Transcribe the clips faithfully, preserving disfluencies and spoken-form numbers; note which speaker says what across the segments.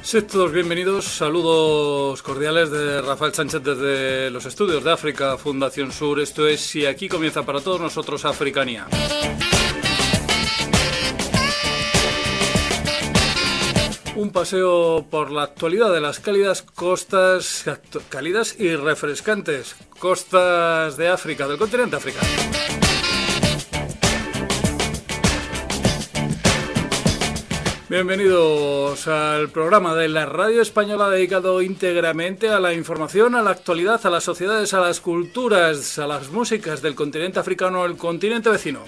Speaker 1: Sed todos bienvenidos, saludos cordiales de Rafael Sánchez desde los estudios de África Fundación Sur. Esto es Y aquí comienza para todos nosotros Africanía. Un paseo por la actualidad de las cálidas costas, cálidas y refrescantes costas de África, del continente africano. Bienvenidos al programa de la radio española dedicado íntegramente a la información, a la actualidad, a las sociedades, a las culturas, a las músicas del continente africano, el continente vecino.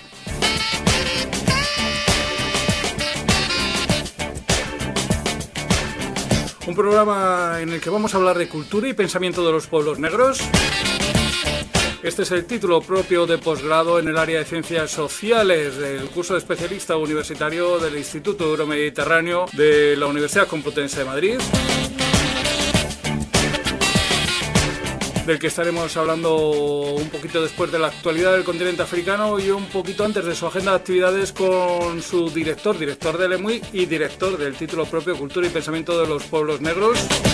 Speaker 1: Un programa en el que vamos a hablar de cultura y pensamiento de los pueblos negros. Este es el título propio de posgrado en el área de Ciencias Sociales del curso de especialista universitario del Instituto Euromediterráneo de la Universidad Complutense de Madrid, del que estaremos hablando un poquito después de la actualidad del continente africano y un poquito antes de su agenda de actividades con su director, director del E M U I y director del título propio Cultura y Pensamiento de los Pueblos Negros,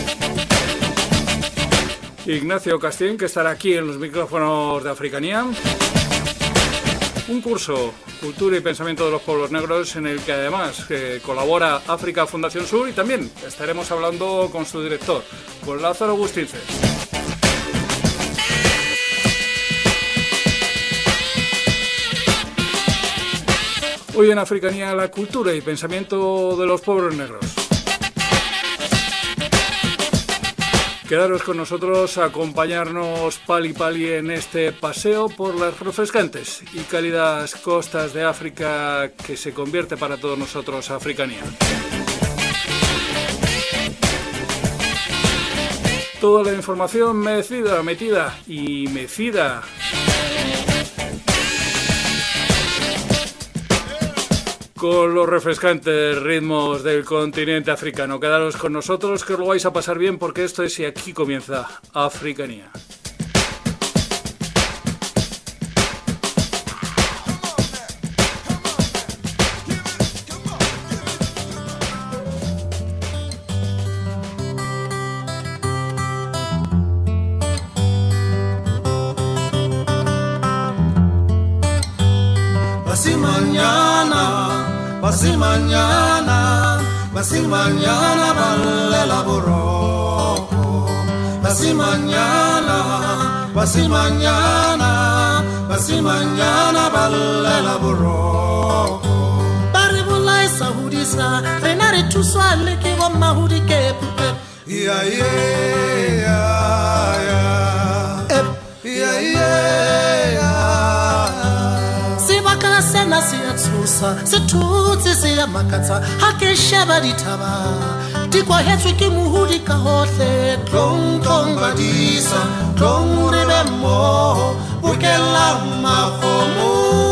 Speaker 1: Ignacio Castien, que estará aquí en los micrófonos de Africanía. Un curso, Cultura y Pensamiento de los Pueblos Negros, en el que además eh, colabora África Fundación Sur, y también estaremos hablando con su director, con Lázaro Agustinces. Hoy en Africanía, la cultura y pensamiento de los pueblos negros. Quedaros con nosotros, acompañarnos pali pali en este paseo por las refrescantes y cálidas costas de África que se convierte para todos nosotros Africanía. Toda la información mecida, metida y mecida con los refrescantes ritmos del continente africano. Quedaros con nosotros, que os lo vais a pasar bien, porque esto es Y aquí comienza Africanía.
Speaker 2: Basi mañana, basi mañana, basi mañana vale la borroco. Basi mañana, basi mañana, basi mañana vale la borroco.
Speaker 3: Baribula esa hudisa, renare tu swale ke wa mahudi ke pupe.
Speaker 2: Yeah yeah yeah yeah. Yeah yeah.
Speaker 3: Sena siya tsusa, situtsi siya makatsa, hake shaba ditaba. Tikwa hetsu ki muhudi ka hotle,
Speaker 2: Klong klong badisa, klong rebe mo, bukela mahomo.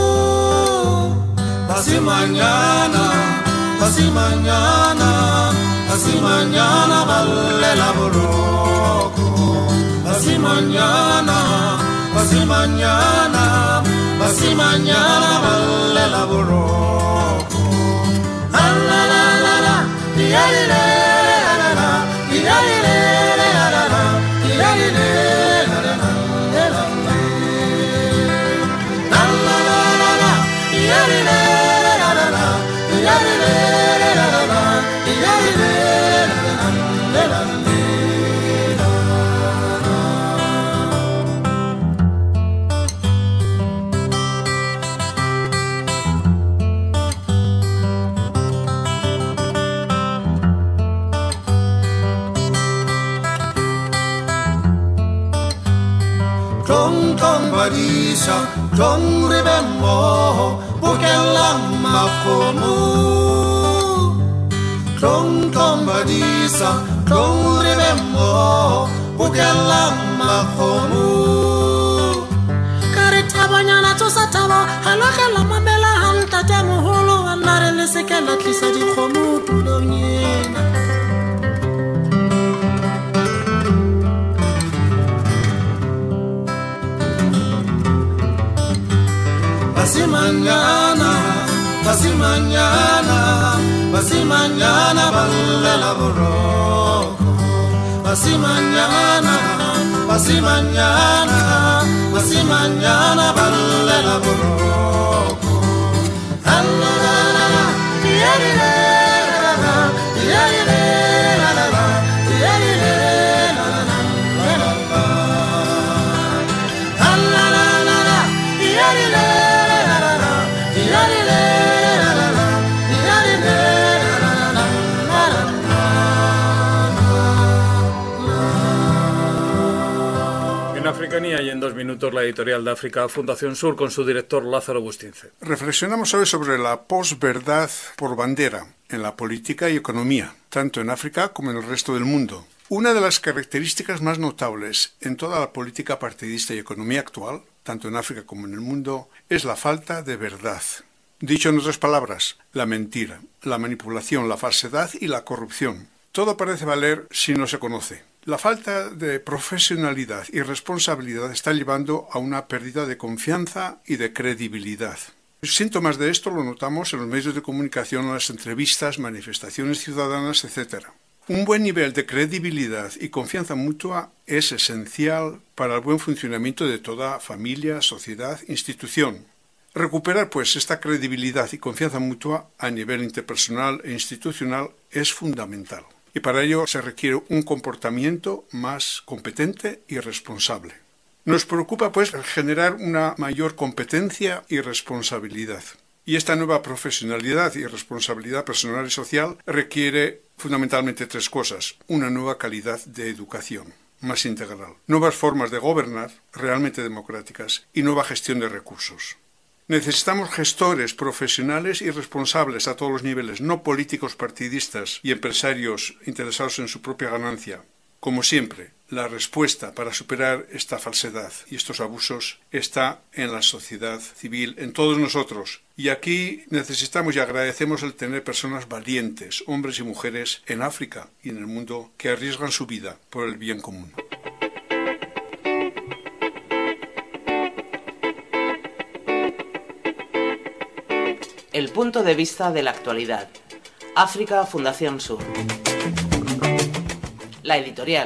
Speaker 2: Basi mañana, basi mañana, basi mañana vale la borroco. Basi mañana, basi mañana, basi mañana vale la borroco. La la la la la, ya la la la la, ya la la la la la, ya la la la la la, la la la la la, ya la la la la la, ya la la la la la, ya la la la la la. Klong klong badisa, klong ribemo, bukela makomo. Klong klong badisa, klong ribemo, bukela makomo.
Speaker 3: Kare tabanyana tsosa taba, halaka la mamela hanta jamu holo anare le sekela tlisa di khomu tulonyena.
Speaker 2: Basi mañana, basi mañana, así mañana vale la borroco, así mañana, así mañana, así mañana vale la borroco. La la la la, la la la la, la la la la.
Speaker 1: En Africanía y en dos minutos la editorial de África Fundación Sur con su director Lázaro Bustince.
Speaker 4: Reflexionamos hoy sobre la posverdad por bandera en la política y economía, tanto en África como en el resto del mundo. Una de las características más notables en toda la política partidista y economía actual, tanto en África como en el mundo, es la falta de verdad. Dicho en otras palabras, la mentira, la manipulación, la falsedad y la corrupción. Todo parece valer si no se conoce. La falta de profesionalidad y responsabilidad está llevando a una pérdida de confianza y de credibilidad. Síntomas de esto lo notamos en los medios de comunicación, en las entrevistas, manifestaciones ciudadanas, etcétera. Un buen nivel de credibilidad y confianza mutua es esencial para el buen funcionamiento de toda familia, sociedad, institución. Recuperar, pues, esta credibilidad y confianza mutua a nivel interpersonal e institucional es fundamental. Y para ello se requiere un comportamiento más competente y responsable. Nos preocupa, pues, generar una mayor competencia y responsabilidad. Y esta nueva profesionalidad y responsabilidad personal y social requiere fundamentalmente tres cosas. Una nueva calidad de educación, más integral. Nuevas formas de gobernar, realmente democráticas, y nueva gestión de recursos. Necesitamos gestores profesionales y responsables a todos los niveles, no políticos partidistas y empresarios interesados en su propia ganancia. Como siempre, la respuesta para superar esta falsedad y estos abusos está en la sociedad civil, en todos nosotros. Y aquí necesitamos y agradecemos el tener personas valientes, hombres y mujeres, en África y en el mundo, que arriesgan su vida por el bien común.
Speaker 5: El punto de vista de la actualidad. África Fundación Sur. La editorial.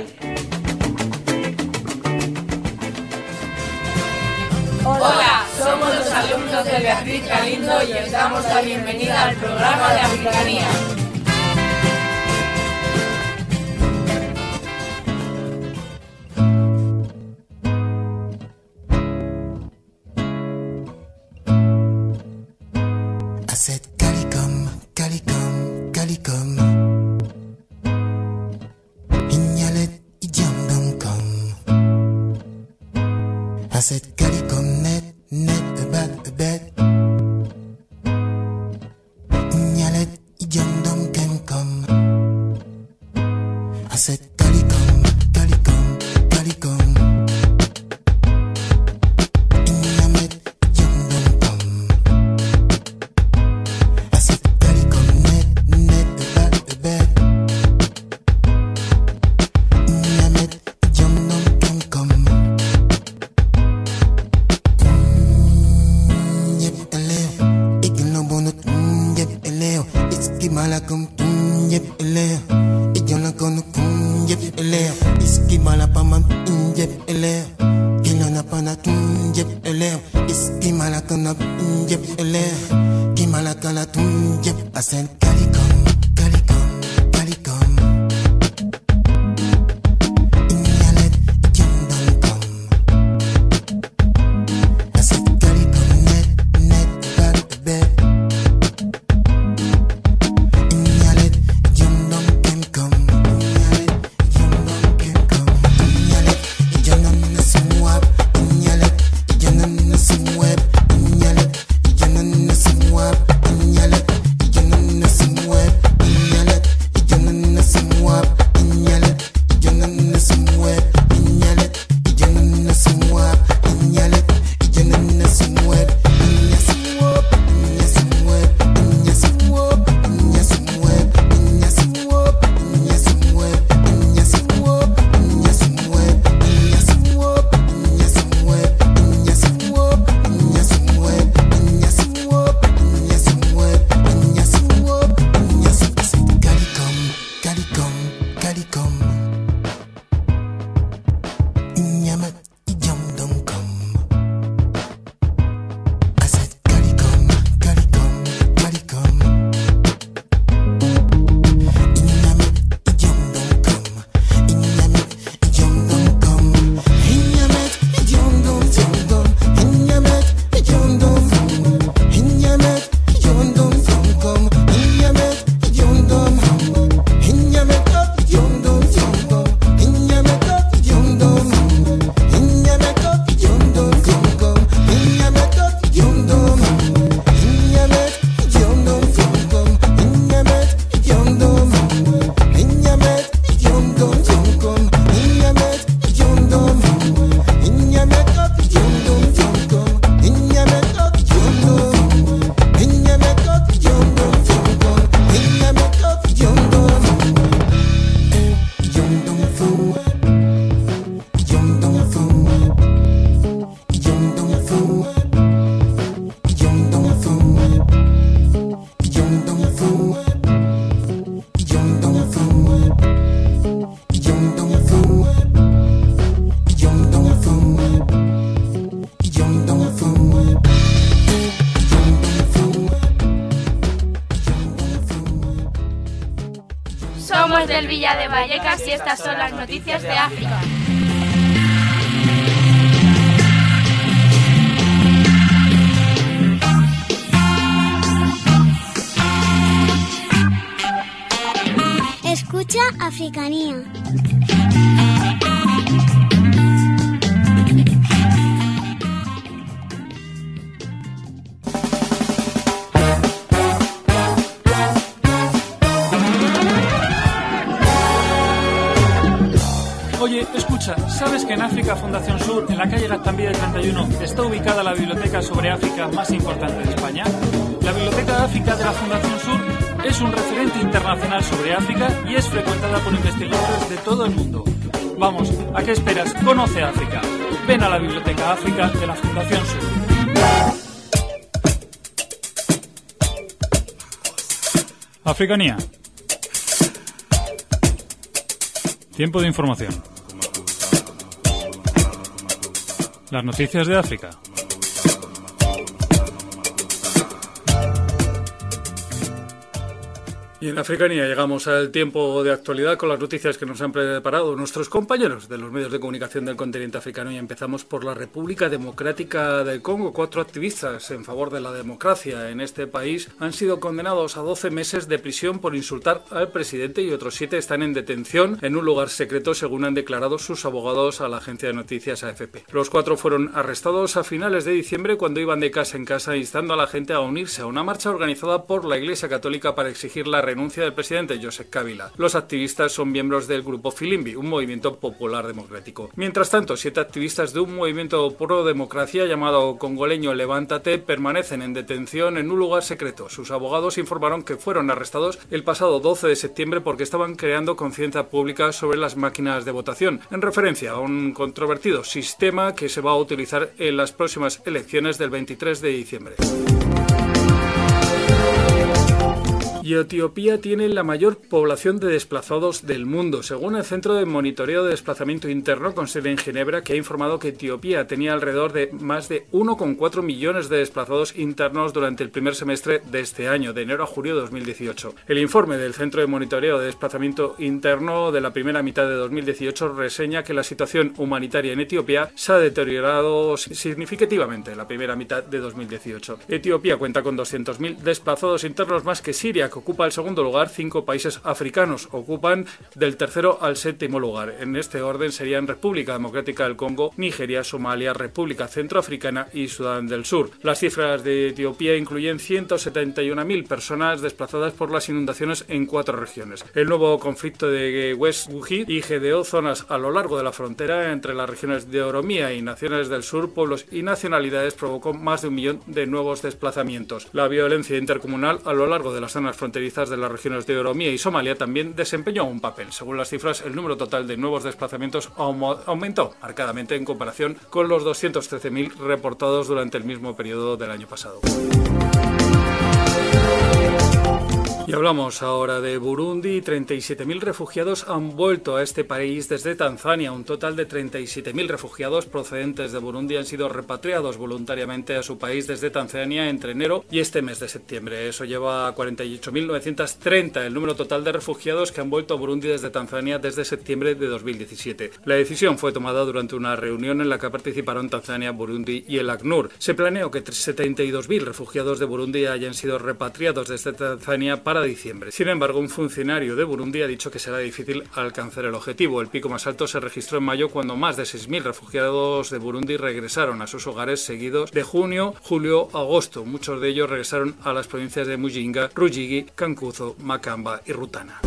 Speaker 6: Hola, somos los alumnos de Beatriz Galindo y os damos la bienvenida al programa de Africanía.
Speaker 2: Web
Speaker 7: Somos del Villa de Vallecas y estas son las noticias de África.
Speaker 8: Escucha Africanía.
Speaker 1: Oye, escucha, ¿sabes que en África Fundación Sur, en la calle Gaztambide treinta y uno, está ubicada la biblioteca sobre África más importante de España? La Biblioteca de África de la Fundación Sur es un referente internacional sobre África y es frecuentada por investigadores de todo el mundo. Vamos, ¿a qué esperas? Conoce África. Ven a la Biblioteca África de la Fundación Sur. Africanía. Tiempo de información. Las noticias de África. Y en Africanía llegamos al tiempo de actualidad con las noticias que nos han preparado nuestros compañeros de los medios de comunicación del continente africano, y empezamos por la República Democrática del Congo. Cuatro activistas en favor de la democracia en este país han sido condenados a doce meses de prisión por insultar al presidente y otros siete están en detención en un lugar secreto, según han declarado sus abogados a la agencia de noticias A F P. Los cuatro fueron arrestados a finales de diciembre cuando iban de casa en casa instando a la gente a unirse a una marcha organizada por la Iglesia Católica para exigir la renuncia del presidente Joseph Kabila. Los activistas son miembros del grupo Filimbi, un movimiento popular democrático. Mientras tanto, siete activistas de un movimiento pro democracia llamado congoleño Levántate permanecen en detención en un lugar secreto. Sus abogados informaron que fueron arrestados el pasado doce de septiembre porque estaban creando conciencia pública sobre las máquinas de votación, en referencia a un controvertido sistema que se va a utilizar en las próximas elecciones del veintitrés de diciembre. Y Etiopía tiene la mayor población de desplazados del mundo, según el Centro de Monitoreo de Desplazamiento Interno con sede en Ginebra, que ha informado que Etiopía tenía alrededor de más de uno coma cuatro millones de desplazados internos durante el primer semestre de este año, de enero a julio de dos mil dieciocho. El informe del Centro de Monitoreo de Desplazamiento Interno de la primera mitad de dos mil dieciocho reseña que la situación humanitaria en Etiopía se ha deteriorado significativamente en la primera mitad de dos mil dieciocho. Etiopía cuenta con doscientos mil desplazados internos más que Siria, ocupa el segundo lugar. Cinco países africanos ocupan del tercero al séptimo lugar. En este orden serían República Democrática del Congo, Nigeria, Somalia, República Centroafricana y Sudán del Sur. Las cifras de Etiopía incluyen ciento setenta y una mil personas desplazadas por las inundaciones en cuatro regiones. El nuevo conflicto de West Guji y Gedeó, zonas a lo largo de la frontera entre las regiones de Oromía y Naciones del Sur, pueblos y nacionalidades, provocó más de un millón de nuevos desplazamientos. La violencia intercomunal a lo largo de las zonas fronterizas de las regiones de Oromía y Somalia también desempeñó un papel. Según las cifras, el número total de nuevos desplazamientos aumentó marcadamente en comparación con los doscientos trece mil reportados durante el mismo periodo del año pasado. Y hablamos ahora de Burundi. treinta y siete mil refugiados han vuelto a este país desde Tanzania. Un total de treinta y siete mil refugiados procedentes de Burundi han sido repatriados voluntariamente a su país desde Tanzania entre enero y este mes de septiembre. Eso lleva a cuarenta y ocho mil novecientos treinta el número total de refugiados que han vuelto a Burundi desde Tanzania desde septiembre de dos mil diecisiete. La decisión fue tomada durante una reunión en la que participaron Tanzania, Burundi y el ACNUR. Se planeó que setenta y dos mil refugiados de Burundi hayan sido repatriados desde Tanzania para diciembre. Sin embargo, un funcionario de Burundi ha dicho que será difícil alcanzar el objetivo. El pico más alto se registró en mayo, cuando más de seis mil refugiados de Burundi regresaron a sus hogares, seguidos de junio, julio, agosto. Muchos de ellos regresaron a las provincias de Muyinga, Ruyigi, Cankuzo, Makamba y Rutana.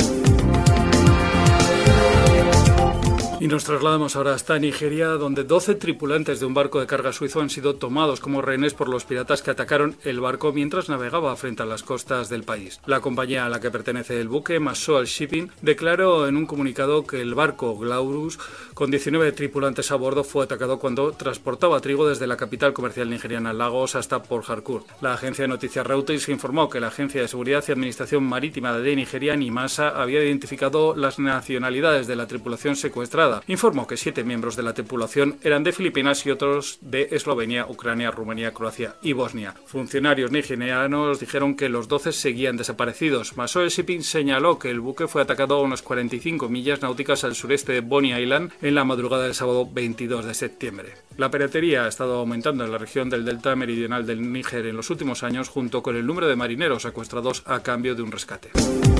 Speaker 1: Y nos trasladamos ahora hasta Nigeria, donde doce tripulantes de un barco de carga suizo han sido tomados como rehenes por los piratas que atacaron el barco mientras navegaba frente a las costas del país. La compañía a la que pertenece el buque, Masol Shipping, declaró en un comunicado que el barco Glaurus, con diecinueve tripulantes a bordo, fue atacado cuando transportaba trigo desde la capital comercial nigeriana, Lagos, hasta Port Harcourt. La agencia de noticias Reuters informó que la Agencia de Seguridad y Administración Marítima de Nigeria, NIMASA, había identificado las nacionalidades de la tripulación secuestrada. Informó que siete miembros de la tripulación eran de Filipinas y otros de Eslovenia, Ucrania, Rumanía, Croacia y Bosnia. Funcionarios nigerianos dijeron que los doce seguían desaparecidos. Masol Shipping señaló que el buque fue atacado a unas cuarenta y cinco millas náuticas al sureste de Bonny Island en la madrugada del sábado veintidós de septiembre. La piratería ha estado aumentando en la región del delta meridional del Níger en los últimos años, junto con el número de marineros secuestrados a cambio de un rescate.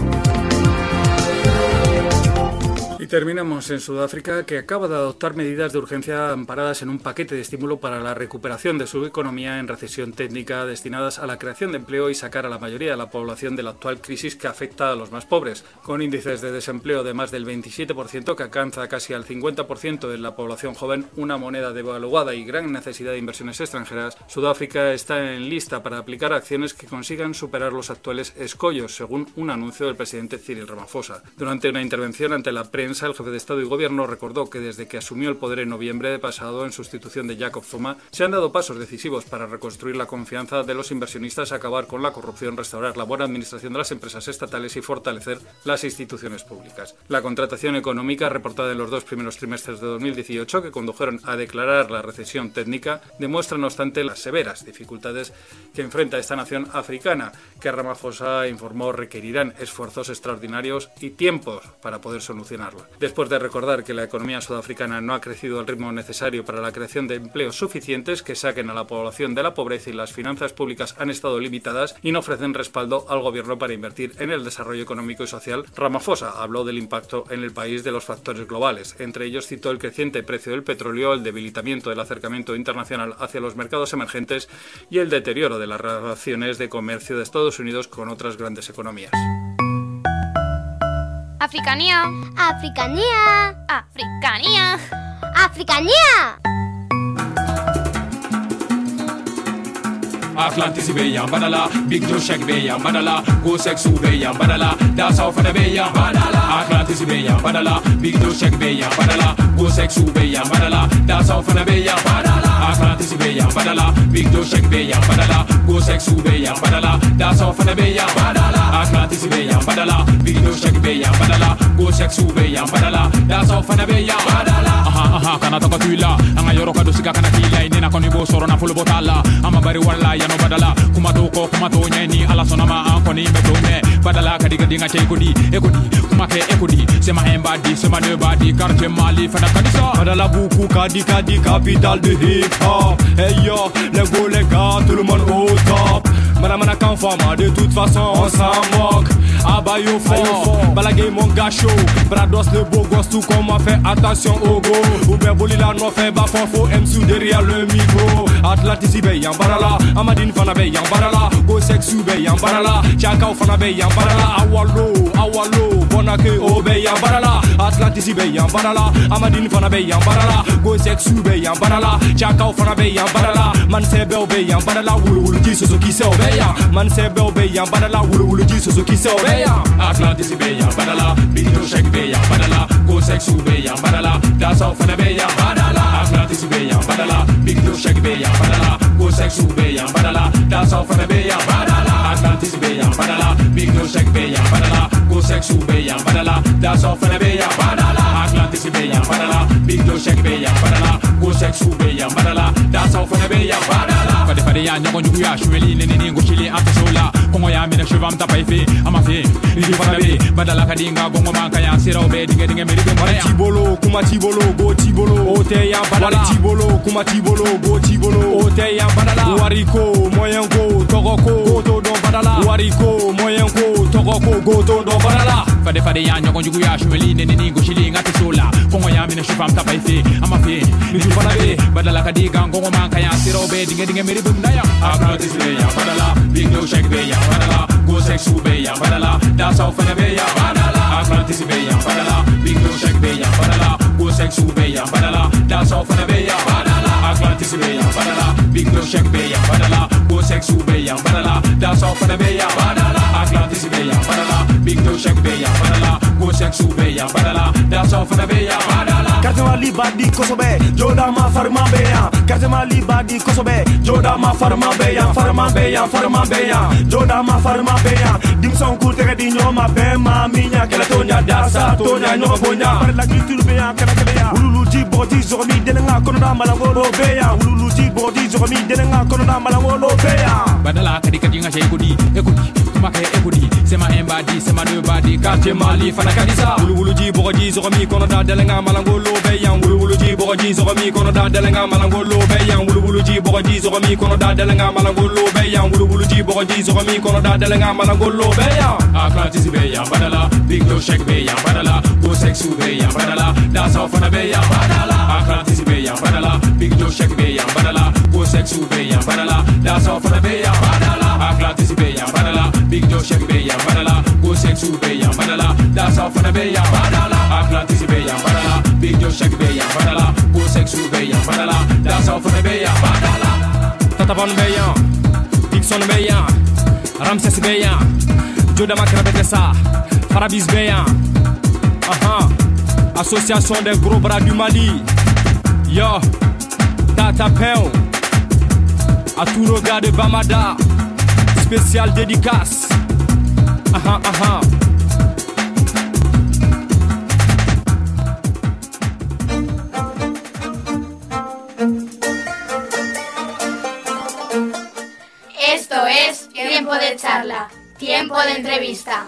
Speaker 1: Y terminamos en Sudáfrica, que acaba de adoptar medidas de urgencia amparadas en un paquete de estímulo para la recuperación de su economía en recesión técnica, destinadas a la creación de empleo y sacar a la mayoría de la población de la actual crisis que afecta a los más pobres. Con índices de desempleo de más del veintisiete por ciento, que alcanza casi al cincuenta por ciento de la población joven, una moneda devaluada y gran necesidad de inversiones extranjeras, Sudáfrica está en lista para aplicar acciones que consigan superar los actuales escollos, según un anuncio del presidente Cyril Ramaphosa. Durante una intervención ante la prensa, el jefe de Estado y Gobierno recordó que desde que asumió el poder en noviembre pasado en sustitución de Jacob Zuma, se han dado pasos decisivos para reconstruir la confianza de los inversionistas, acabar con la corrupción, restaurar la buena administración de las empresas estatales y fortalecer las instituciones públicas. La contratación económica reportada en los dos primeros trimestres de dos mil dieciocho, que condujeron a declarar la recesión técnica, demuestra no obstante las severas dificultades que enfrenta esta nación africana, que Ramaphosa informó requerirán esfuerzos extraordinarios y tiempos para poder solucionarla. Después de recordar que la economía sudafricana no ha crecido al ritmo necesario para la creación de empleos suficientes que saquen a la población de la pobreza y las finanzas públicas han estado limitadas y no ofrecen respaldo al gobierno para invertir en el desarrollo económico y social, Ramaphosa habló del impacto en el país de los factores globales. Entre ellos citó el creciente precio del petróleo, el debilitamiento del acercamiento internacional hacia los mercados emergentes y el deterioro de las relaciones de comercio de Estados Unidos con otras grandes economías.
Speaker 7: Africanía.
Speaker 8: Africanía.
Speaker 7: Africanía.
Speaker 8: Africanía.
Speaker 9: Atlantis be ya badala, Big Joe Shaq be ya badala, Go Sexu be ya badala, that's how for the be ya badala. Atlantis be ya badala, Big Joe Shaq be ya badala, Go Sexu be ya badala, that's how for the be ya badala. Atlantis be ya badala, Big Joe Shaq be ya badala, Go Sexu be ya badala, that's how for the be ya badala. Atlantis be ya badala, Big Joe Shaq be ya badala, Go Sexu be ya badala, that's how for the be ya badala. Aha aha kana toka tuila, anga yoro ka dosika kana kila inena koni bo soro na full botala, ama bari wala ya no badala, kuma to ko kuma to nyeni ala sonama an koni me to me badala kadi kadi nga che kodi ekodi kuma ke ekodi sema embadi sema ne badi quartier Mali fana kadisa badala buku kadi kadi capitale de hip hop. Hey yo les go les gars tout le monde au top. Mana mana kan fama de toute façon on s'en moque. Abayo fort, balagay mon gars chaud. Brados le beau gosse tout comme on fait attention au go. Oubien boli la no fait bas fort faut M sous derrière le micro. Atlantis be yan barala, Amadine fana be yan barala, Go Sexu be yan barala, Chakao fana be yan barala, Awalo, Awalo, Bonake o be yan barala. Atlantis be yan barala, Amadine fana be yan barala, Go Sexu be yan barala, Chakao fana be yan barala. Man se be be yan barala, wulu wulu ji so ki se be yan. Man se be be yan barala, wulu wulu ji so ki se be yan. Atlantis be yan barala, Big Joe Shaq be yan barala, Go Sexu be yan barala, that's how fana be yan barala. Atlantis be yan barala, Big Joe Shaq be yan badala, Go Sexu be yan badala, that's how for the be yan badala. Atlantis be yan badala, Big no shake beya, badala. Go sex beya, badala. That's all for the beya, badala. Atlantis beya, badala. Big no shake beya, badala. Go sex beya, badala. That's all for the beya, badala. Fade fade ya nyoko nyuku ya shweli nene ningo chili antisola. Kongo ya mina shwam tapaife, amafe. Niji fana be, badala kadinga gongo manka ya sira obe dinge dinge meri be moya. Tibolo, kuma tibolo, go tibolo. Ote ya badala. Wari tibolo, kuma tibolo, go tibolo. Ote ya badala. Wariko, moyenko, togoko, goto don badala. Wariko, moyenko, togoko, goto don badala. Fade fade ya nyoko nyuku ya shweli nene ningo chili antisola. Kongo ya mina shwam tapaife, amafe. Niji fana be, badala kadinga gongo manka ya sira obe dinge dinge meri be moya. Atlantis beya, badala. Big no shake beya, badala. Go sex beya, badala. That's all for the beya, badala. Atlantis beya, badala. Big no shake beya, badala. Go sex beya, badala. That's all for the beya, badala. Atlantis beya, badala. Big no shake beya, badala. Go sex beya, badala. That's all for the beya, badala. Atlantis beya, badala. Big no shake beya, badala. Go sex beya, badala. That's all for the beya, badala.
Speaker 10: Kazema libadi kosobe, joda ma farma beya. Kazema libadi kosobe, joda ma farma beya, farma beya, farma beya, joda ma farma beya. Dim son kurte di nyoma be ma minya kala tonya dasa tonya nyoma bonya. Par la culture beya kala kala. Ululu ji bodi zomi denenga kono da malangolo beya. Ululu ji bodi zomi denenga kono da malangolo beya.
Speaker 9: Badala kadi kadi nga shegudi, ekudi, tumake ekudi. Sema embadi, sema nobody, karte mali fana kadisa.
Speaker 10: Ululu ji bodi zomi kono da denenga malangolo beya. Ululu ji bodi zomi kono da denenga malangolo beya. Ululu ji bodi zomi kono da denenga malangolo beya. Ululu ji bodi zomi kono da denenga malangolo beya.
Speaker 9: Atlantis beya, badala. Big no shake beya, badala. Go sex beya, badala. That's all for the beya, badala. Atlantis beya, badala. Big no shake beya, badala. Go sex beya, badala. That's all for the beya, badala. Atlantis beya, badala. Big no shake beya, badala. Go sex beya, badala. That's all for the beya, badala. Atlantis beya, badala. Big no shake beya, badala. Go sex beya, badala. That's all for the beya, badala.
Speaker 10: Tatapan beya, Dixon beya, Ramses beya, Joda Makrabetesa, Farabis beya. Aha, Association des gros bras du Mali. Yo, Tata Peon, à tous nos gars de Bamada, spécial dédicace. Aha, aha.
Speaker 7: Esto es Tiempo de Charla, Tiempo de Entrevista.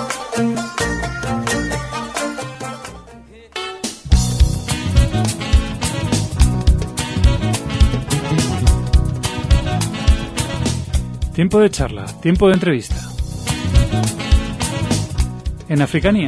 Speaker 1: Tiempo de charla, tiempo de entrevista. En Africanía.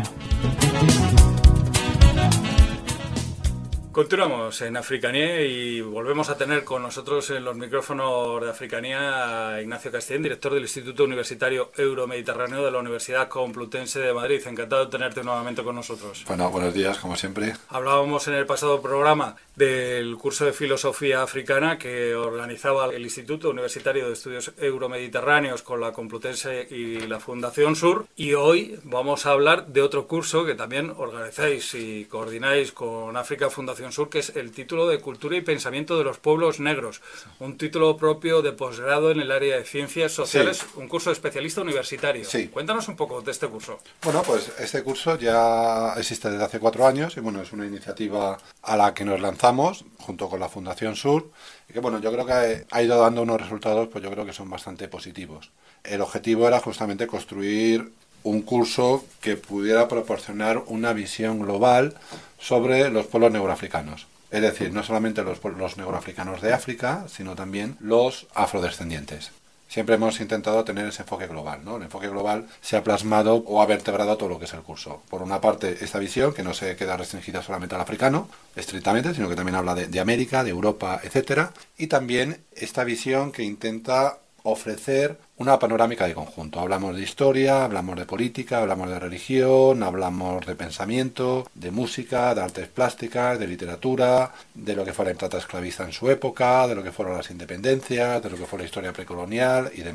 Speaker 1: Continuamos en Africanía y volvemos a tener con nosotros en los micrófonos de Africanía a Ignacio Castillén, director del Instituto Universitario Euromediterráneo de la Universidad Complutense de Madrid. Encantado de tenerte nuevamente con nosotros.
Speaker 11: Bueno, buenos días, como siempre.
Speaker 1: Hablábamos en el pasado programa del curso de Filosofía Africana que organizaba el Instituto Universitario de Estudios Euromediterráneos con la Complutense y la Fundación Sur, y hoy vamos a hablar de otro curso que también organizáis y coordináis con África Fundación Sur, que es el título de Cultura y Pensamiento de los Pueblos Negros, un título propio de posgrado en el área de Ciencias Sociales, sí. Un curso de especialista universitario.
Speaker 11: Sí.
Speaker 1: Cuéntanos un poco de este curso.
Speaker 11: Bueno, pues este curso ya existe desde hace cuatro años y bueno, es una iniciativa a la que nos lanzamos junto con la Fundación Sur y que bueno, yo creo que ha ido dando unos resultados, pues yo creo que son bastante positivos. El objetivo era justamente construir un curso que pudiera proporcionar una visión global sobre los pueblos neuroafricanos. Es decir, no solamente los, los neuroafricanos de África, sino también los afrodescendientes. Siempre hemos intentado tener ese enfoque global, ¿no? El enfoque global se ha plasmado o ha vertebrado todo lo que es el curso. Por una parte, esta visión, que no se queda restringida solamente al africano, estrictamente, sino que también habla de, de América, de Europa, etcétera. Y también esta visión que intenta ofrecer una panorámica de conjunto. Hablamos de historia, hablamos de política, hablamos de religión, hablamos de pensamiento, de música, de artes plásticas, de literatura, de lo que fue la trata esclavista en su época, de lo que fueron las independencias, de lo que fue la historia precolonial y demás.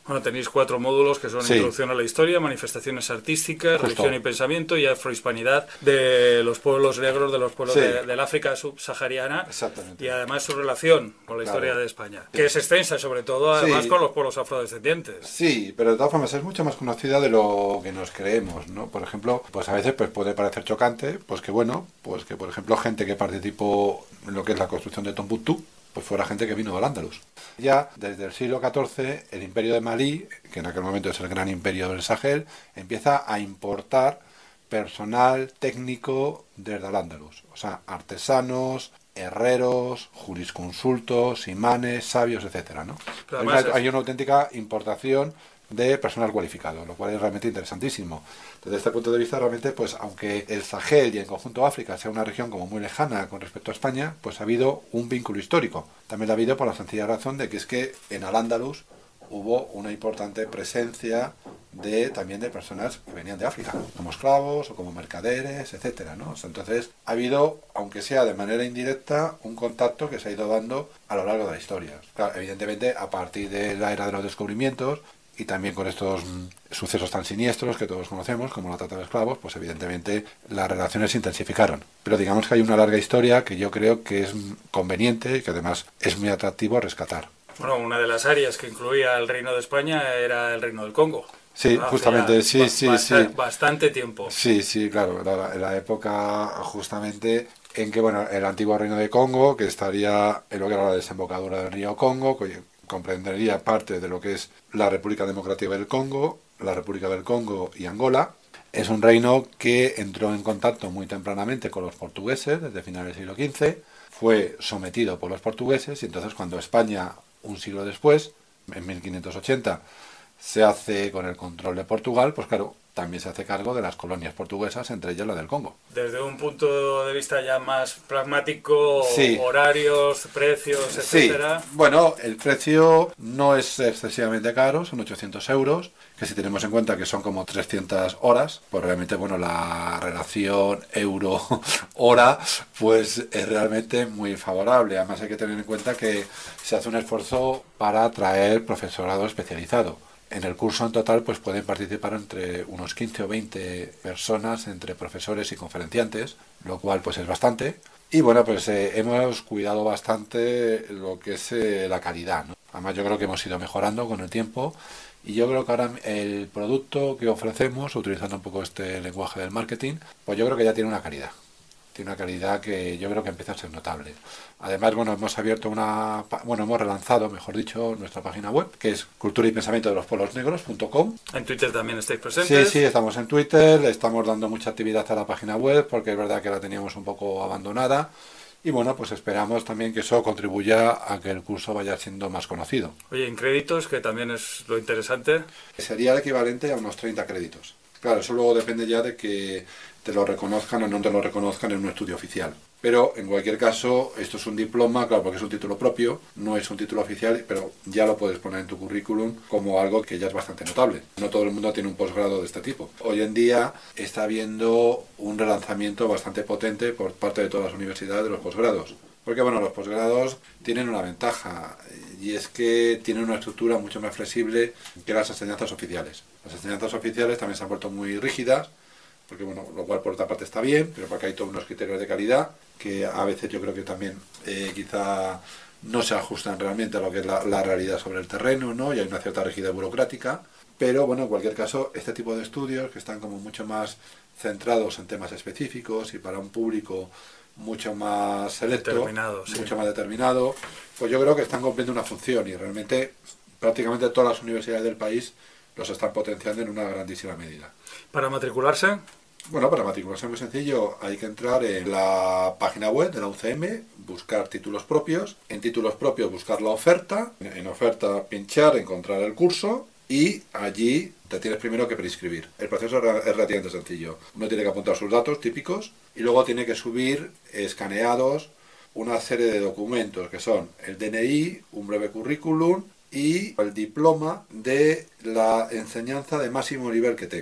Speaker 1: Bueno, tenéis cuatro módulos que son
Speaker 11: Sí.
Speaker 1: Introducción a la historia, Manifestaciones artísticas,
Speaker 11: Justo.
Speaker 1: Religión y pensamiento y Afrohispanidad de los pueblos negros, de los pueblos
Speaker 11: Sí.
Speaker 1: de, del África subsahariana.
Speaker 11: Exactamente.
Speaker 1: Y además su relación con la
Speaker 11: Claro.
Speaker 1: historia de España, que es extensa, sobre todo además
Speaker 11: Sí.
Speaker 1: con los pueblos afrodescendientes.
Speaker 11: Sí, pero de todas formas es mucho más conocida de lo que nos creemos, ¿no? Por ejemplo, pues a veces pues puede parecer chocante, pues que bueno, pues que por ejemplo gente que participó en lo que es la construcción de Tombuctú, pues fuera gente que vino del Andalus. Ya desde el siglo catorce, el imperio de Malí, que en aquel momento es el gran imperio del Sahel, empieza a importar personal técnico desde el Andalus. O sea, artesanos, herreros, jurisconsultos, imanes, sabios, etcétera, ¿no?
Speaker 1: Pero
Speaker 11: Hay
Speaker 1: además
Speaker 11: una,
Speaker 1: es-
Speaker 11: hay una auténtica importación de personal cualificado, lo cual es realmente interesantísimo. Desde este punto de vista, realmente, pues aunque el Sahel y en conjunto África sea una región como muy lejana con respecto a España, pues ha habido un vínculo histórico. También lo ha habido por la sencilla razón de que es que en Al-Ándalus hubo una importante presencia de también de personas que venían de África, como esclavos o como mercaderes, etcétera, ¿no? O sea, entonces ha habido, aunque sea de manera indirecta, un contacto que se ha ido dando a lo largo de la historia. Claro, evidentemente, a partir de la era de los descubrimientos y también con estos mm, sucesos tan siniestros que todos conocemos, como la trata de esclavos, pues evidentemente las relaciones se intensificaron. Pero digamos que hay una larga historia que yo creo que es mm, conveniente y que además es muy atractivo rescatar.
Speaker 1: Bueno, una de las áreas que incluía el Reino de España era el Reino del Congo.
Speaker 11: Sí,
Speaker 1: Hace
Speaker 11: justamente,
Speaker 1: ya
Speaker 11: sí,
Speaker 1: ba-
Speaker 11: sí,
Speaker 1: basta-
Speaker 11: sí.
Speaker 1: Bastante tiempo.
Speaker 11: Sí, sí, claro, la, la época justamente en que, bueno, el antiguo reino de Congo, que estaría en lo que era la desembocadura del río Congo, que comprendería parte de lo que es la República Democrática del Congo, la República del Congo y Angola. Es un reino que entró en contacto muy tempranamente con los portugueses, desde finales del siglo quince, fue sometido por los portugueses y entonces cuando España, un siglo después, en mil quinientos ochenta, se hace con el control de Portugal, pues claro, también se hace cargo de las colonias portuguesas, entre ellas la del Congo.
Speaker 1: Desde un punto de vista ya más pragmático,
Speaker 11: Sí.
Speaker 1: horarios, precios,
Speaker 11: Sí,
Speaker 1: etcétera.
Speaker 11: bueno, el precio no es excesivamente caro, son ochocientos euros, que si tenemos en cuenta que son como trescientas horas, pues realmente, bueno, la relación euro-hora, pues es realmente muy favorable. Además hay que tener en cuenta que se hace un esfuerzo para atraer profesorado especializado. En el curso en total pues pueden participar entre unos quince o veinte personas, entre profesores y conferenciantes, lo cual pues es bastante. Y bueno, pues eh, hemos cuidado bastante lo que es eh, la calidad, ¿no? Además yo creo que hemos ido mejorando con el tiempo y yo creo que ahora el producto que ofrecemos, utilizando un poco este lenguaje del marketing, pues yo creo que ya tiene una calidad. Tiene una calidad que yo creo que empieza a ser notable. Además, bueno, hemos abierto una, pa- bueno, hemos relanzado, mejor dicho, nuestra página web, que es cultura y pensamiento de los pueblos negros punto com.
Speaker 1: En Twitter también estáis
Speaker 11: Sí,
Speaker 1: presentes.
Speaker 11: sí, estamos en Twitter, le estamos dando mucha actividad a la página web, porque es verdad que la teníamos un poco abandonada. Y bueno, pues esperamos también que eso contribuya a que el curso vaya siendo más conocido.
Speaker 1: Oye, en créditos, que también es lo interesante.
Speaker 11: Sería el equivalente a unos treinta créditos. Claro, eso luego depende ya de que te lo reconozcan o no te lo reconozcan en un estudio oficial. Pero en cualquier caso, esto es un diploma, claro, porque es un título propio, no es un título oficial, pero ya lo puedes poner en tu currículum como algo que ya es bastante notable. No todo el mundo tiene un posgrado de este tipo. Hoy en día está habiendo un relanzamiento bastante potente por parte de todas las universidades de los posgrados. Porque bueno, los posgrados tienen una ventaja y es que tienen una estructura mucho más flexible que las enseñanzas oficiales. Las enseñanzas oficiales también se han vuelto muy rígidas, porque bueno, lo cual por otra parte está bien, pero porque hay todos unos criterios de calidad que a veces yo creo que también eh, quizá no se ajustan realmente a lo que es la, la realidad sobre el terreno, ¿no? Y hay una cierta rigidez burocrática, pero bueno, en cualquier caso, este tipo de estudios que están como mucho más centrados en temas específicos y para un público mucho más selecto,
Speaker 1: Determinado, sí.
Speaker 11: mucho más determinado, pues yo creo que están cumpliendo una función y realmente prácticamente todas las universidades del país los están potenciando en una grandísima medida.
Speaker 1: Para matricularse,
Speaker 11: Bueno, para matricularse es muy sencillo, hay que entrar en la página web de la U C M, buscar títulos propios, en títulos propios buscar la oferta, en oferta pinchar, encontrar el curso y allí te tienes primero que preinscribir. El proceso es re- es relativamente sencillo. Uno tiene que apuntar sus datos típicos y luego tiene que subir escaneados una serie de documentos que son el D N I, un breve currículum y el diploma de la enseñanza de máximo nivel que tenga.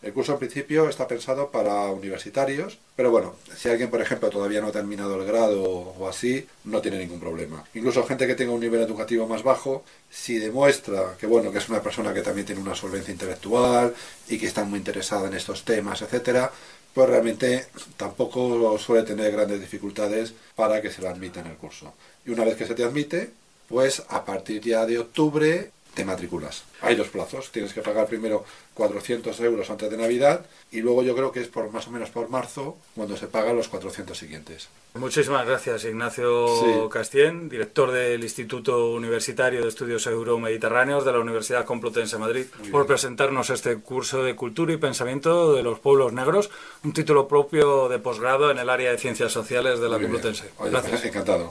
Speaker 11: El curso en principio está pensado para universitarios, pero bueno, si alguien, por ejemplo, todavía no ha terminado el grado o así, no tiene ningún problema. Incluso gente que tenga un nivel educativo más bajo, si demuestra que bueno, que es una persona que también tiene una solvencia intelectual y que está muy interesada en estos temas, etcétera, pues realmente tampoco suele tener grandes dificultades para que se le admita en el curso. Y una vez que se te admite, pues a partir ya de octubre te matriculas. Hay dos plazos, tienes que pagar primero cuatrocientos euros antes de Navidad y luego yo creo que es por más o menos por marzo cuando se pagan los cuatrocientos siguientes.
Speaker 1: Muchísimas gracias, Ignacio
Speaker 11: Sí.
Speaker 1: Castien, director del Instituto Universitario de Estudios Euromediterráneos de la Universidad Complutense de Madrid, por presentarnos este curso de Cultura y Pensamiento de los Pueblos Negros, un título propio de posgrado en el área de Ciencias Sociales de la
Speaker 11: Muy bien.
Speaker 1: Complutense.
Speaker 11: Oye,
Speaker 1: Gracias.
Speaker 11: Encantado.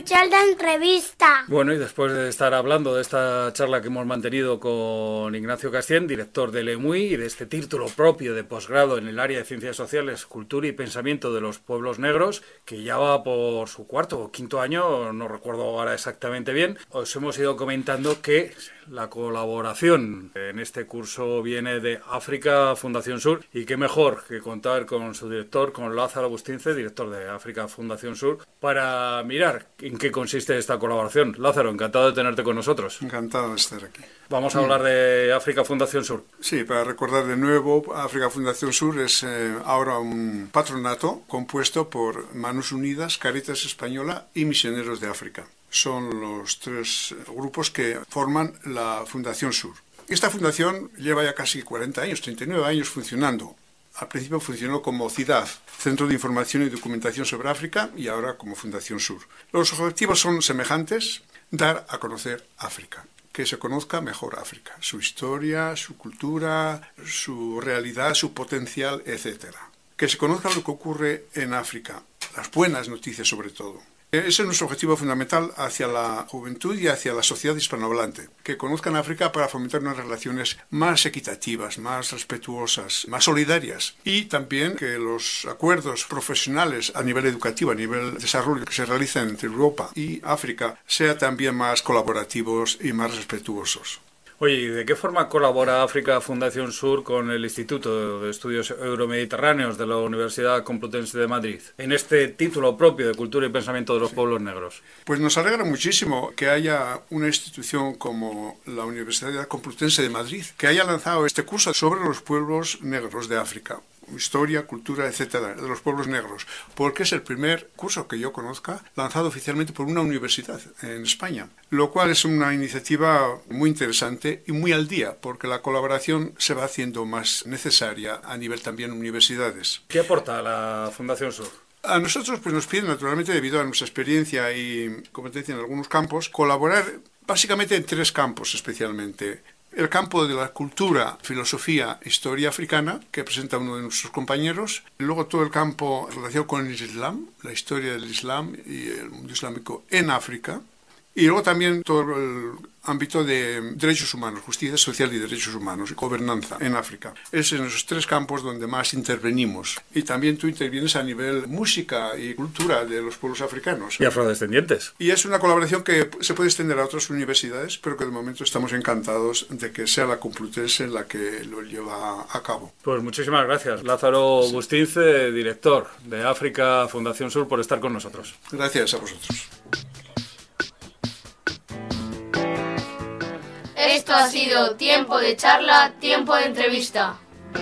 Speaker 8: escuchar la entrevista.
Speaker 1: Bueno, y después de estar hablando de esta charla que hemos mantenido con Ignacio Castien, director del E M U I, y de este título propio de posgrado en el área de Ciencias Sociales, Cultura y Pensamiento de los Pueblos Negros, que ya va por su cuarto o quinto año, no recuerdo ahora exactamente bien, os hemos ido comentando que la colaboración en este curso viene de África Fundación Sur, y qué mejor que contar con su director, con Lázaro Bustince, director de África Fundación Sur, para mirar en qué consiste esta colaboración. Lázaro, encantado de tenerte con nosotros.
Speaker 4: Encantado de estar aquí.
Speaker 1: Vamos a hablar de África Fundación Sur.
Speaker 4: Sí, para recordar de nuevo, África Fundación Sur es eh, ahora un patronato compuesto por Manos Unidas, Cáritas Española y Misioneros de África. Son los tres grupos que forman la Fundación Sur. Esta fundación lleva ya casi cuarenta años, treinta y nueve años funcionando. Al principio funcionó como CIDAD, Centro de Información y Documentación sobre África, y ahora como Fundación Sur. Los objetivos son semejantes: dar a conocer África, que se conozca mejor África, su historia, su cultura, su realidad, su potencial, etcétera. Que se conozca lo que ocurre en África, las buenas noticias sobre todo. Ese es nuestro objetivo fundamental hacia la juventud y hacia la sociedad hispanohablante, que conozcan África para fomentar unas relaciones más equitativas, más respetuosas, más solidarias, y también que los acuerdos profesionales a nivel educativo, a nivel de desarrollo que se realizan entre Europa y África, sean también más colaborativos y más respetuosos.
Speaker 1: Oye, ¿y de qué forma colabora África Fundación Sur con el Instituto de Estudios Euromediterráneos de la Universidad Complutense de Madrid en este título propio de Cultura y Pensamiento de los Pueblos Negros?
Speaker 4: Pues nos alegra muchísimo que haya una institución como la Universidad Complutense de Madrid que haya lanzado este curso sobre los pueblos negros de África. Historia, cultura, etcétera, de los pueblos negros, porque es el primer curso que yo conozca lanzado oficialmente por una universidad en España, lo cual es una iniciativa muy interesante y muy al día, porque la colaboración se va haciendo más necesaria a nivel también universidades.
Speaker 1: ¿Qué aporta la Fundación Sur?
Speaker 4: A nosotros pues nos piden, naturalmente, debido a nuestra experiencia y competencia en algunos campos, colaborar básicamente en tres campos especialmente. El campo de la cultura, filosofía, historia africana, que presenta uno de nuestros compañeros. Luego todo el campo relacionado con el Islam, la historia del Islam y el mundo islámico en África. Y luego también todo el ámbito de derechos humanos, justicia social y derechos humanos, y gobernanza en África. Es en esos tres campos donde más intervenimos. Y también tú intervienes a nivel música y cultura de los pueblos africanos.
Speaker 1: Y afrodescendientes.
Speaker 4: Y es una colaboración que se puede extender a otras universidades, pero que de momento estamos encantados de que sea la Complutense la que lo lleva a cabo.
Speaker 1: Pues muchísimas gracias, Lázaro sí. Bustince, director de África Fundación Sur, por estar con nosotros.
Speaker 4: Gracias a vosotros.
Speaker 6: Esto ha sido Tiempo de Charla, Tiempo de Entrevista.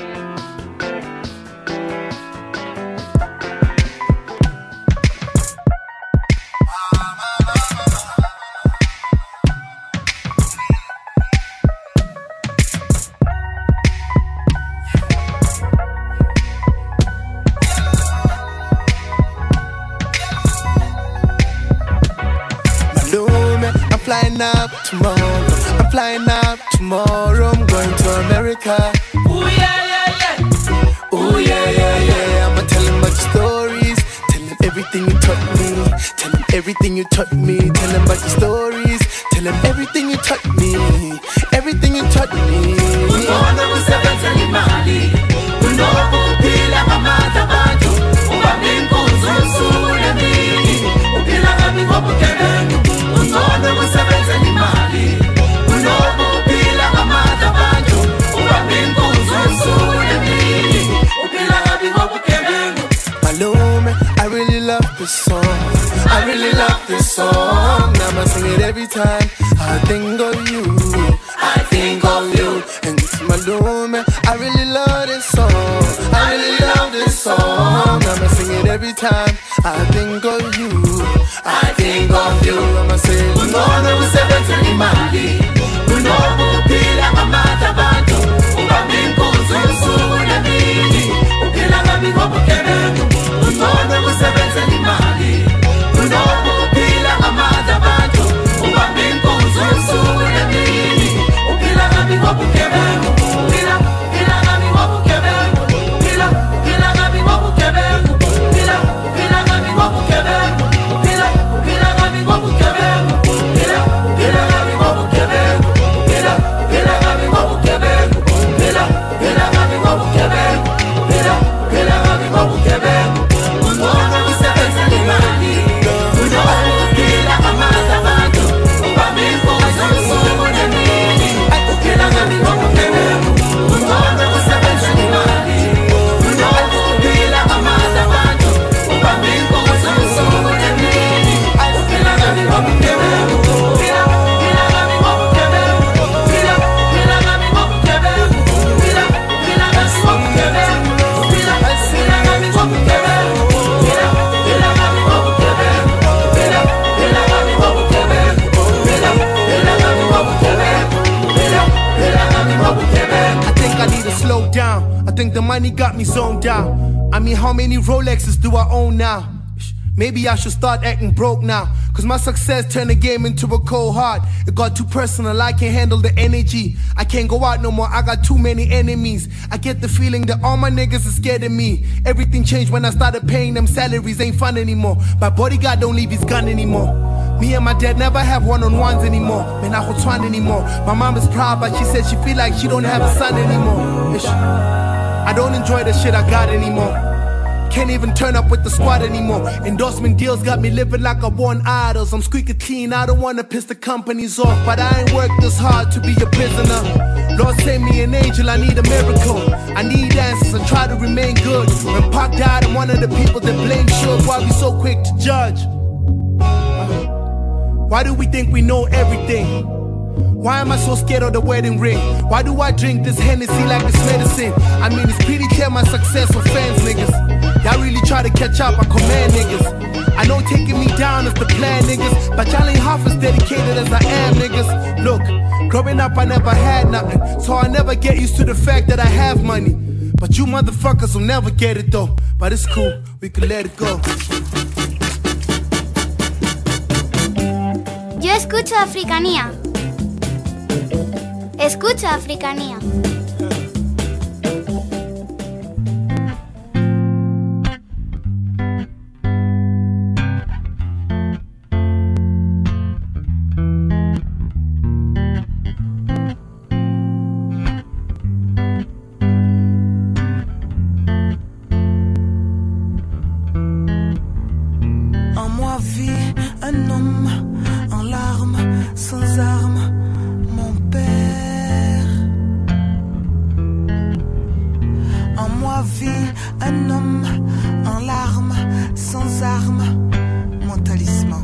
Speaker 2: Flying out tomorrow, I'm flying out tomorrow, I'm going to America. Ooh yeah, yeah, yeah. Ooh yeah, yeah, yeah. I'ma tell him about your stories, tell him everything you taught me, tell him everything you taught me, tell him about your stories, tell him everything you taught me, everything you taught me. Unono kusebenza imali, unono kuphila ngamandla abantu, ubambe inkunzi usule mini, uphila ngami ngobugebengu. Unono kusebenza imali, unono kuphila ngamandla abantu, ubambe inkunzi usule mini, uphila ngami ngobugebengu. Malume, I really love this song, I really love this song. I'ma sing it every time I think of you, I think of you. And Malume, I really love this song, I really love this song. I'ma sing it every time I think of you, I think of you. I'ma say, unono kusebenza imali, unono kuphila ngamandla abantu, ubambe inkunzi usule mini, uphila ngami ngobugebengu. Unono kusebenza imali, unono kuphila ngamandla abantu, ubambe inkunzi usule mini, uphila ngami ngobugebengu. Uphila, uphila ngami ngobugebengu. Uphila, uphila ngami ngobugebengu. Uphila, uphila
Speaker 12: think the money got me zoned out. I mean, how many Rolexes do I own now? Maybe I should start acting broke now. Cause my success turned the game into a cold heart. It got too personal, I can't handle the energy. I can't go out no more, I got too many enemies. I get the feeling that all my niggas are scared of me. Everything changed when I started paying them salaries, ain't fun anymore. My bodyguard don't leave his gun anymore. Me and my dad never have one-on-ones anymore. Man, I hold one anymore. My mom is proud, but she said she feel like she don't have a son anymore. Ish. I don't enjoy the shit I got anymore. Can't even turn up with the squad anymore. Endorsement deals got me living like I won idols. I'm squeaky clean, I don't wanna piss the companies off, but I ain't worked this hard to be a prisoner. Lord send me an angel, I need a miracle. I need answers, I try to remain good. When Pac died, I'm one of the people that blame Suge. Why we so quick to judge? Why do we think we know everything? Why am I so scared of the wedding ring? Why do I drink this Hennessy like it's medicine? I mean, it's pretty clear my success for fans, niggas. Y'all really try to catch up, I command niggas. I know taking me down is the plan, niggas, but y'all ain't half as dedicated as I am, niggas. Look, growing up I never had nothing, so I never get used to the fact that I have money. But you motherfuckers will never get it though. But it's cool, we can let it go.
Speaker 8: Yo escucho Africanía. Escucho Africanía.
Speaker 13: En moi vit un homme en larmes, sans armes, mon père. En moi vit un homme en larmes, sans armes, mon talisman.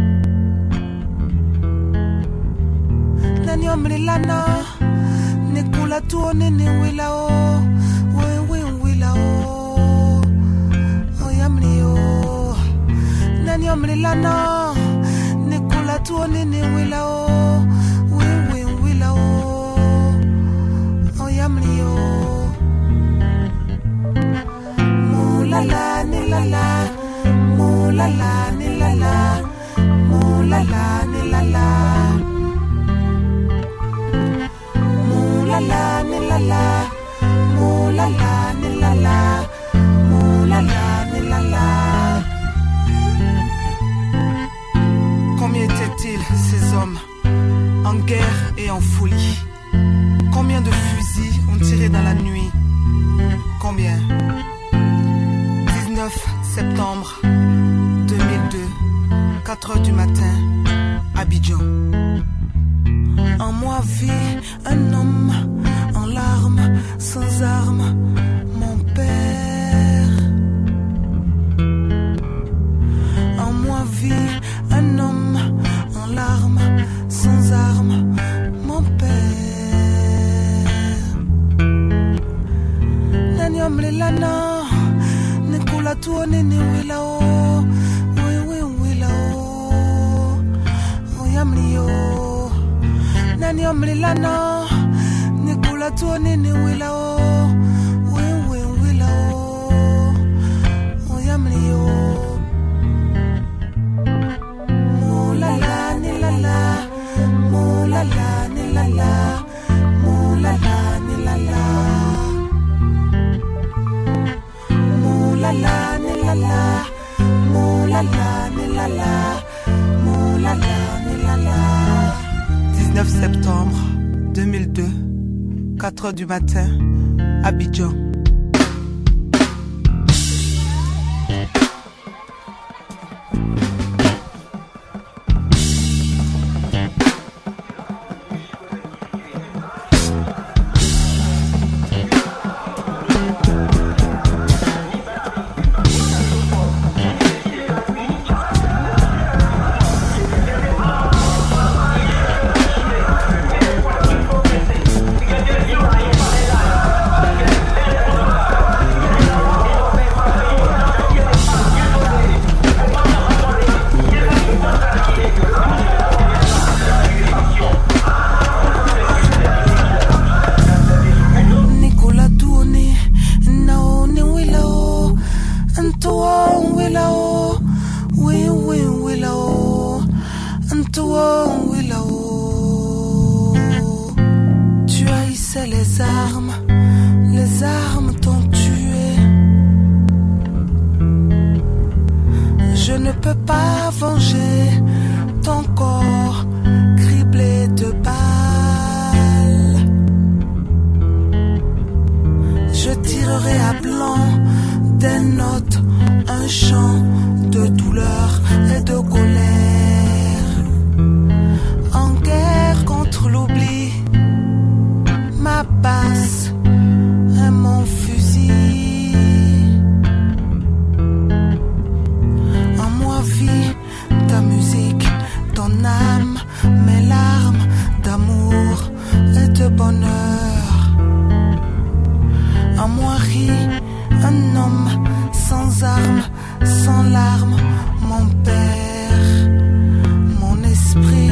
Speaker 13: Nanyom lilana, nekula tuone ne wila o, we we wila o, oyamni o. Nanyom lilana, nekula tuone ne wila o, we we wila o, oyamni o. Mulala ni lala, mulala ni lala, mulala ni lala. Mulala ni lala, mulala ni lala, mulala ni lala. Combien étaient-ils ces hommes, en guerre et en folie? Combien de fusils ont tiré dans la nuit? Combien? dix-neuf septembre deux mille deux, quatre heures du matin, Abidjan. En moi vit un homme en larmes, sans armes, mon père. En moi vit un homme en larmes, sans armes, mon père. Nanyom lilana, nekula tuone ni wila o, we we wila o, oyamni o. Nanyom lilana, nekula tuone ni wila o, we we wila o, oyamni o. Mulala ni lala, mulala ni lala, mulala ni lala. Mulala ni lala, mulala ni lala, mulala ni lala. dix-neuf septembre deux mille deux, quatre heures du matin, Abidjan.
Speaker 2: Yeah.
Speaker 13: Antoine Willow, oui, oui, Willow, Antoine Willow. Tu haïssais les armes, les armes t'ont tué. Je ne peux pas venger ton corps criblé de balles. Je tirerai à blanc des notes, un chant de douleur et de colère. En guerre contre l'oubli, ma basse et mon fusil. En moi vit ta musique, ton âme, mes larmes d'amour et de bonheur. En moi rit un homme sans armes, sans larmes, mon père, mon esprit.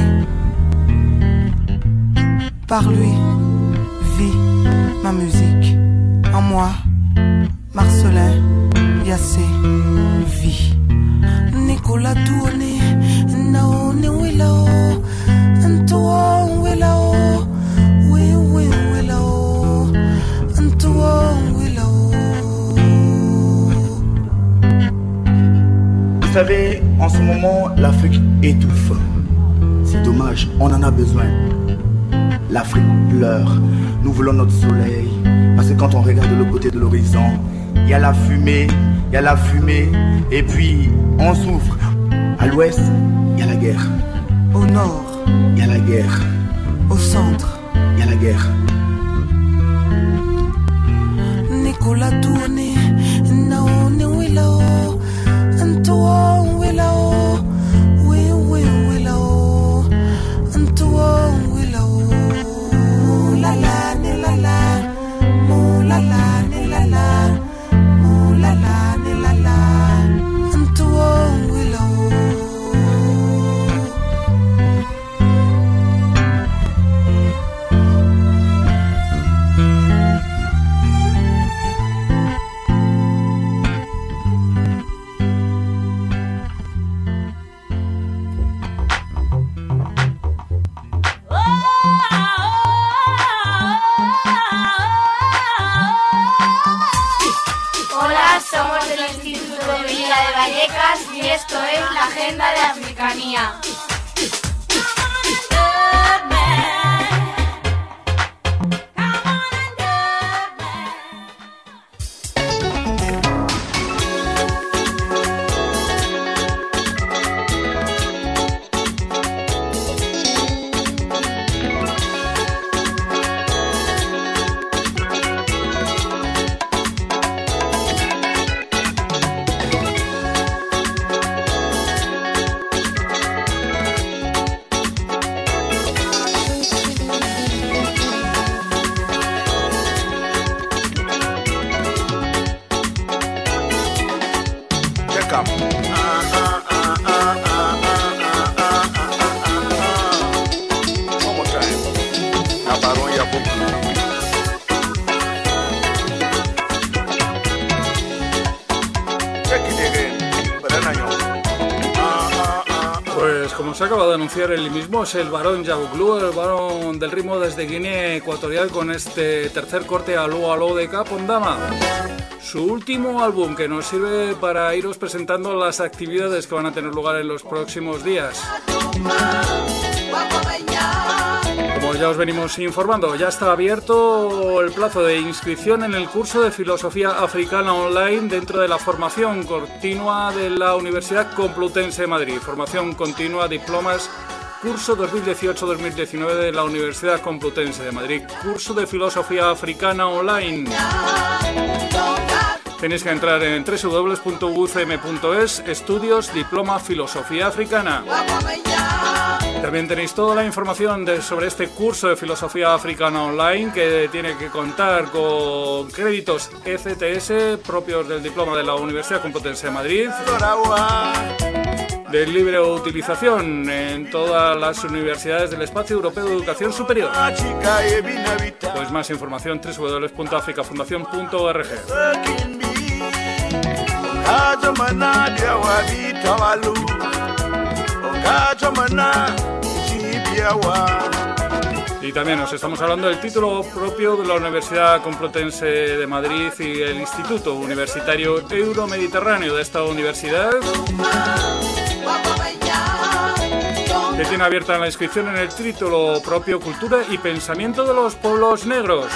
Speaker 13: Par lui vit ma musique. En moi, Marcelin Yassé vit. Nicolas Tourné, Naomi Willow, Antoine Willow, oui, oui, Willow, Antoine Willow.
Speaker 14: Vous savez, en ce moment, l'Afrique étouffe. C'est dommage, on en a besoin. L'Afrique pleure, nous voulons notre soleil. Parce que quand on regarde de l'autre côté de l'horizon, il y a la fumée, il y a la fumée, et puis on souffre. À l'ouest, il y a la guerre.
Speaker 13: Au nord,
Speaker 14: il y a la guerre.
Speaker 13: Au centre,
Speaker 14: il y a la guerre.
Speaker 13: Nicolas Tourné, Naomi Willow, Antoine Willow, oui, oui, Willow, Antoine Willow. La la, ni la la, mo la la, ni la la, mo la la, ni la la, Antoine Willow.
Speaker 7: Somos del Instituto de Vida de Vallecas y esto es la Agenda de Africanía.
Speaker 1: Pues como se acaba de anunciar él mismo, es el Barón Yabuklou, el Barón del ritmo desde Guinea Ecuatorial, con este tercer corte Aló Aló de Capondama. Su último álbum, que nos sirve para iros presentando las actividades que van a tener lugar en los próximos días. Como ya os venimos informando, ya está abierto el plazo de inscripción en el curso de Filosofía Africana Online dentro de la formación continua de la Universidad Complutense de Madrid. Formación continua, diplomas, curso dos mil dieciocho dos mil diecinueve de la Universidad Complutense de Madrid. Curso de Filosofía Africana Online. Tenéis que entrar en doble u doble u doble u punto u c m punto es, estudios, diploma, filosofía africana. También tenéis toda la información de, sobre este curso de Filosofía Africana Online, que tiene que contar con créditos E C T S propios del diploma de la Universidad Complutense de Madrid, de libre utilización en todas las universidades del Espacio Europeo de Educación Superior. Pues más información doble u doble u doble u punto africafundación punto org.
Speaker 10: Ogacho mana biawa bitawalu. Ogacho mana chibiawa.
Speaker 1: Y también nos estamos hablando del título propio de la Universidad Complutense de Madrid y el Instituto Universitario Euromediterráneo de esta universidad, que tiene abierta la inscripción en el título propio Cultura y Pensamiento de los Pueblos Negros.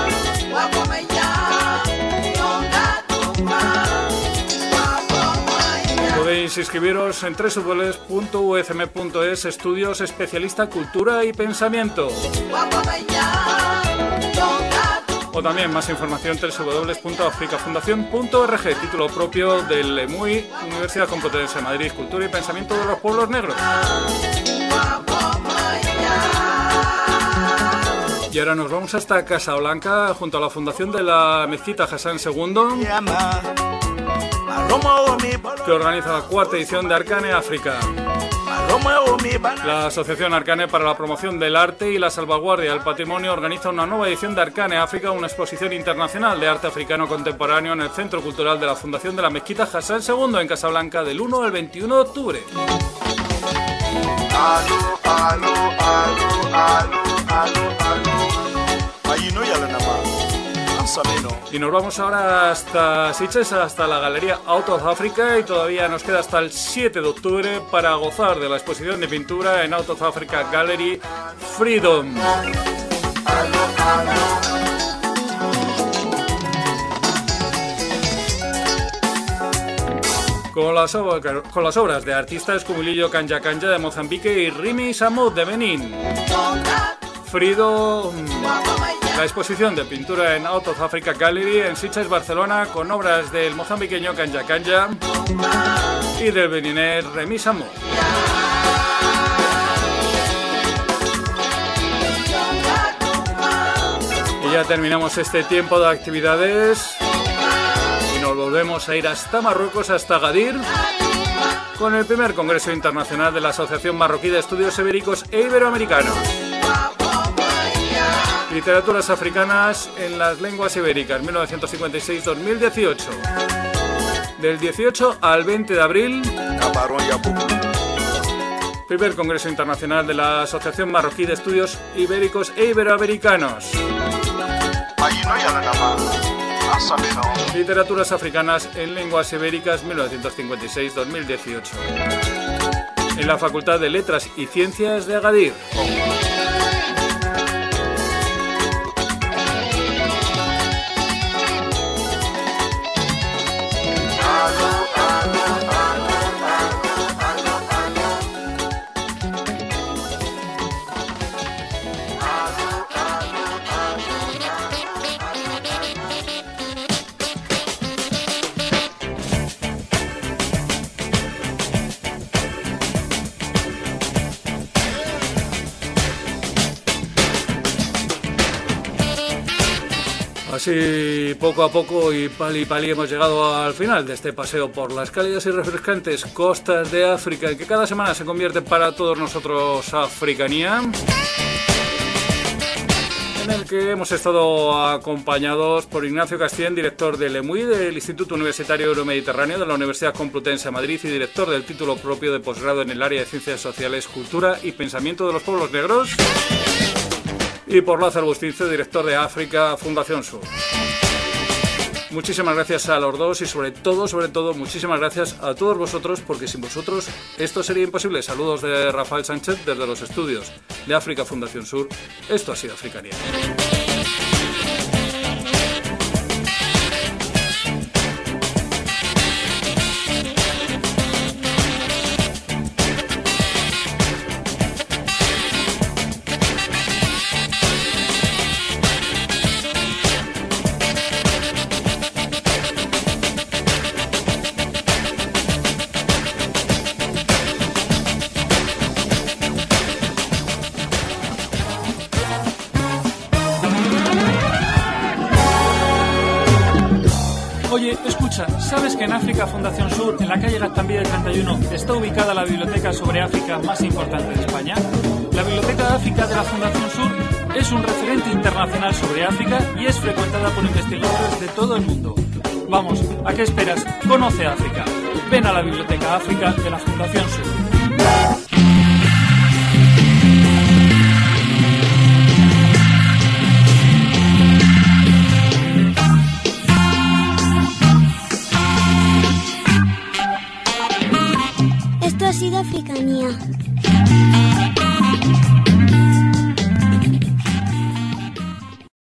Speaker 1: Podéis inscribiros en doble u doble u doble u punto u f m punto es, estudios especialista Cultura y Pensamiento. O también más información doble u doble u doble u punto africafundación punto org, título propio del E M U I, Universidad Complutense de Madrid, Cultura y Pensamiento de los Pueblos Negros. Y ahora nos vamos hasta Casablanca, junto a la fundación de la Mezquita Hassan segundo, que organiza la cuarta edición de Arcane África. La Asociación Arcane para la Promoción del Arte y la Salvaguardia del Patrimonio organiza una nueva edición de Arcane África, una exposición internacional de arte africano contemporáneo en el Centro Cultural de la Fundación de la Mezquita Hassan segundo en Casablanca del uno al veintiuno de octubre.
Speaker 10: Aló, aló, aló, aló, aló, aló. Ahí no ya la nama.
Speaker 1: Y nos vamos ahora hasta Sitges, hasta la Galería Out of Africa, y todavía nos queda hasta el siete de octubre para gozar de la exposición de pintura en Out of Africa Gallery Freedom. Con las, con las obras de artistas como Lillo Kanja Kanja de Mozambique y Rimi Samud de Benín. Freedom, la exposición de pintura en Out of Africa Gallery en Sitges, Barcelona, con obras del mozambiqueño Kanja Kanja y del beninés Rimi Samud. Y ya terminamos este tiempo de actividades y nos volvemos a ir hasta Marruecos, hasta Agadir, con el primer Congreso Internacional de la Asociación Marroquí de Estudios Ibéricos e Iberoamericanos. Literaturas africanas en las lenguas ibéricas, mil novecientos cincuenta y seis a dos mil dieciocho. Del dieciocho al veinte de abril, primer Congreso Internacional de la Asociación Marroquí de Estudios Ibéricos e Iberoamericanos. Literaturas africanas en lenguas ibéricas, mil novecientos cincuenta y seis a dos mil dieciocho. En la Facultad de Letras y Ciencias de Agadir. Así, poco a poco y pali pali hemos llegado al final de este paseo por las cálidas y refrescantes costas de África, que cada semana se convierte para todos nosotros Africanía, en el que hemos estado acompañados por Ignacio Castillén, director del E M U I, del Instituto Universitario Euromediterráneo de la Universidad Complutense de Madrid y director del título propio de posgrado en el área de Ciencias Sociales, Cultura y Pensamiento de los Pueblos Negros, y por Lázaro Bustince, director de África Fundación Sur. Muchísimas gracias a los dos y sobre todo, sobre todo, muchísimas gracias a todos vosotros, porque sin vosotros esto sería imposible. Saludos de Rafael Sánchez desde los estudios de África Fundación Sur. Esto ha sido Africanía. Oye, escucha, ¿sabes que en África Fundación Sur, en la calle Gaztambide treinta y uno, está ubicada la biblioteca sobre África más importante de España? La Biblioteca de África de la Fundación Sur es un referente internacional sobre África y es frecuentada por investigadores de todo el mundo. Vamos, ¿a qué esperas? Conoce África. Ven a la Biblioteca África de la Fundación Sur.